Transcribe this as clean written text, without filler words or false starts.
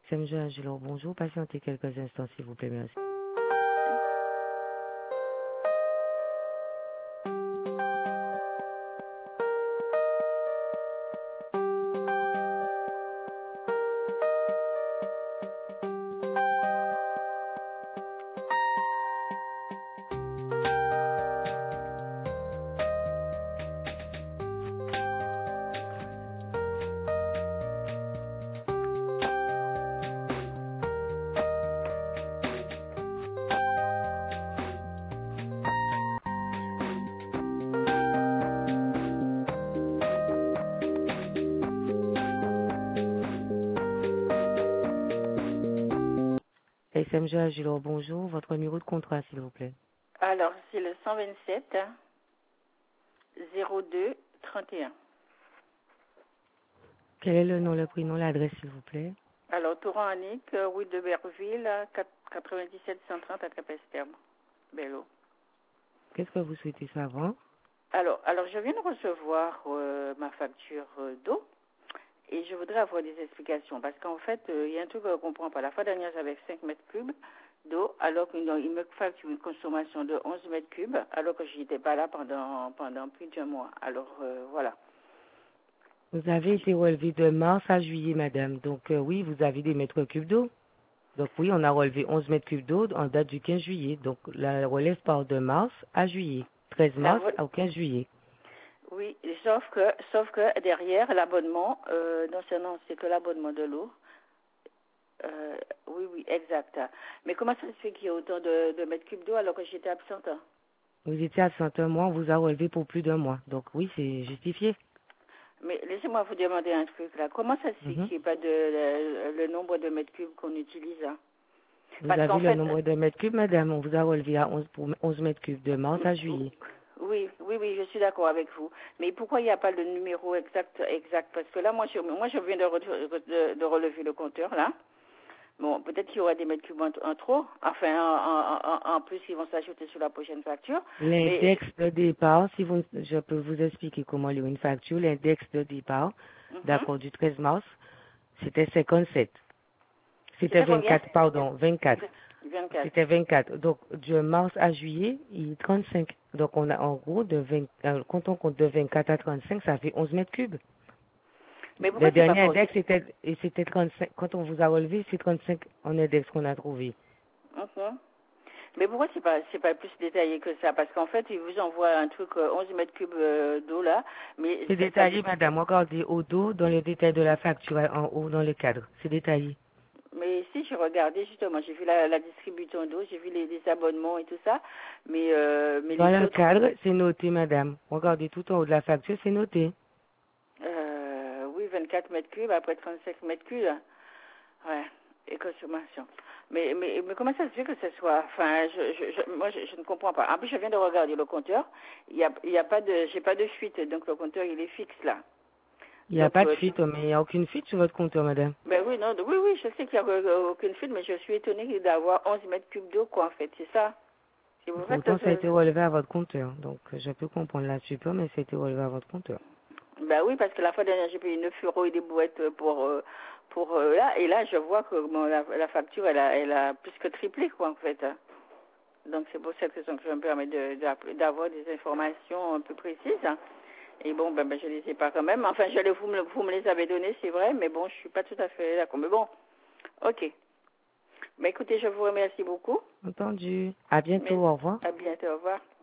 SMG Angelo, bonjour. Patientez quelques instants, s'il vous plaît, merci. SMG Angelo, bonjour. Votre numéro de contrat, s'il vous plaît. Alors, c'est le 127 02 31. Quel est le nom, le prénom, l'adresse, s'il vous plaît? Alors, Torrent Annick, rue de Berville, 97 130 à Capesterre, Bello. Qu'est-ce que vous souhaitez savoir? Alors, je viens de recevoir ma facture d'eau et je voudrais avoir des explications parce qu'en fait, il y a un truc que je ne comprends pas. La fois dernière, j'avais 5 mètres cubes d'eau alors qu'il me facture une consommation de 11 mètres cubes alors que je n'étais pas là pendant plus d'un mois. Alors, voilà. Vous avez été relevé de mars à juillet, madame. Donc, oui, vous avez des mètres cubes d'eau. Donc, oui, on a relevé 11 mètres cubes d'eau en date du 15 juillet. Donc, la relève part de mars à juillet. 13 mars au 15 juillet. Oui, sauf que derrière, l'abonnement, c'est que l'abonnement de l'eau. Oui, exact. Mais comment ça se fait qu'il y a autant de mètres cubes d'eau alors que j'étais absente? Vous étiez absente un mois, on vous a relevé pour plus d'un mois. Donc, oui, c'est justifié. Mais laissez-moi vous demander un truc là. Comment ça se fait qu'il n'y ait pas le nombre de mètres cubes qu'on utilise? Vous avez le nombre de mètres cubes, madame. On vous a relevé à 11 mètres cubes de mars à juillet. Oui, je suis d'accord avec vous. Mais pourquoi il n'y a pas le numéro exact? Parce que là, moi, je viens de relever le compteur, là. Bon, peut-être qu'il y aura des mètres cubes en trop. Enfin, en plus, ils vont s'ajouter sur la prochaine facture. L'index de départ, je peux vous expliquer comment lire une facture. L'index de départ, d'accord, du 13 mars, c'était 57. C'était 24, pardon, 24. C'était 24. Donc, de mars à juillet, il est 35. Donc, on a en gros, quand on compte de 24 à 35, ça fait 11 mètres cubes. Mais le dernier index, c'était 35. Quand on vous a relevé, c'est 35 en index qu'on a trouvé. Mais pourquoi c'est pas plus détaillé que ça? Parce qu'en fait, ils vous envoient un truc 11 mètres cubes d'eau là. Mais c'est détaillé, madame. Regardez au dos, dans le détail de la facture, en haut, dans le cadre. C'est détaillé. Mais si, j'ai regardé justement, j'ai vu la distribution d'eau, j'ai vu les abonnements et tout ça. Mais dans le cadre, c'est noté, madame. Regardez tout en haut de la facture, c'est noté. Oui, 24 mètres cubes, après 35 mètres cubes. Ouais, et consommation. Mais comment ça se fait que ce soit... Enfin, moi, je ne comprends pas. En plus, je viens de regarder le compteur. Il y a pas de... J'ai pas de fuite, donc le compteur, il est fixe, là. Il n'y a pas de fuite, mais il n'y a aucune fuite sur votre compteur, madame. Ben oui, non, oui, je sais qu'il n'y a aucune fuite, mais je suis étonnée d'avoir 11 mètres cubes d'eau, quoi, en fait. C'est ça. Pourtant, ça a été relevé à votre compteur. Donc, je peux comprendre la super, mais ça a été relevé à votre compteur. Ben oui, parce que la fois dernière, j'ai payé 9 € et des bouettes pour là. Et là, je vois que la facture, elle a plus que triplé, quoi, en fait. Donc, c'est pour cette raison que je me permets d'avoir des informations un peu précises. Et bon, ben je les ai pas quand même. Enfin, vous me les avez données, c'est vrai, mais bon, je suis pas tout à fait d'accord. Mais bon, ok. Mais écoutez, je vous remercie beaucoup. Entendu. À bientôt, au revoir. À bientôt, au revoir.